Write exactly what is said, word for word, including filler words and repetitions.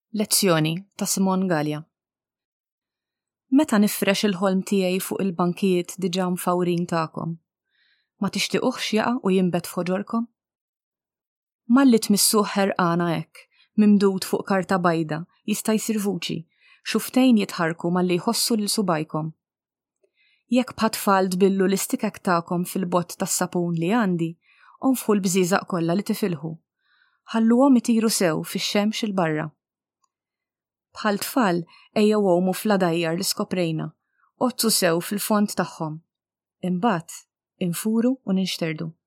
Lezzjoni ta' Simon Gallia. Meta nifrex il-ħolm tiegħi fuq il-bankijiet diġà mfawrin tagħkom, ma tixtiequx jaqa' u jinbet f'ħoġorkom? Malli tmissuh ħerqana hekk, mimdud fuq karta bajda, jista' jsir vuċi, xuftejn jitħarku malli jħossu lil subajkom. Jekk bħat-tfal tbillu l-istikek tagħkom fil-bott tas-sapun li għandi, onfħu l-bżiżaq kollha li tifilħu. Ħalluhom itiru sew fix-xemx il barra. Bħal tfal ejjew għomu fl-għadajjar li skoprejna, qottu sew fil-fond tagħhom. Imbagħad infuru u ninxterdu.